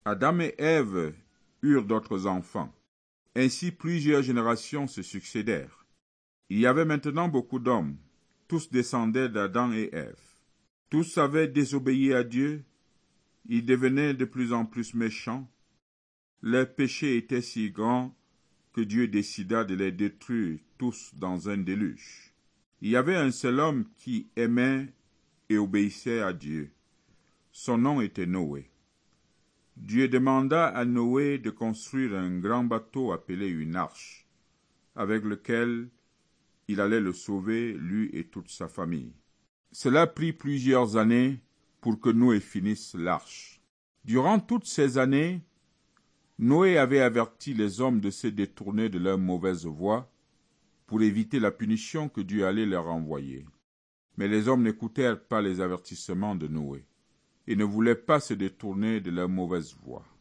Adam et Ève eurent d'autres enfants. Ainsi plusieurs générations se succédèrent. Il y avait maintenant beaucoup d'hommes. Tous descendaient d'Adam et Ève. Tous avaient désobéi à Dieu. Ils devenaient de plus en plus méchants. Leur péché était si grand que Dieu décida de les détruire tous dans un déluge. Il y avait un seul homme qui aimait et obéissait à Dieu. Son nom était Noé. Dieu demanda à Noé de construire un grand bateau appelé une arche, avec lequel il allait le sauver, lui et toute sa famille. Cela prit plusieurs années pour que Noé finisse l'arche. Durant toutes ces années, Noé avait averti les hommes de se détourner de leur mauvaise voie pour éviter la punition que Dieu allait leur envoyer. Mais les hommes n'écoutèrent pas les avertissements de Noé et ne voulaient pas se détourner de leur mauvaise voie.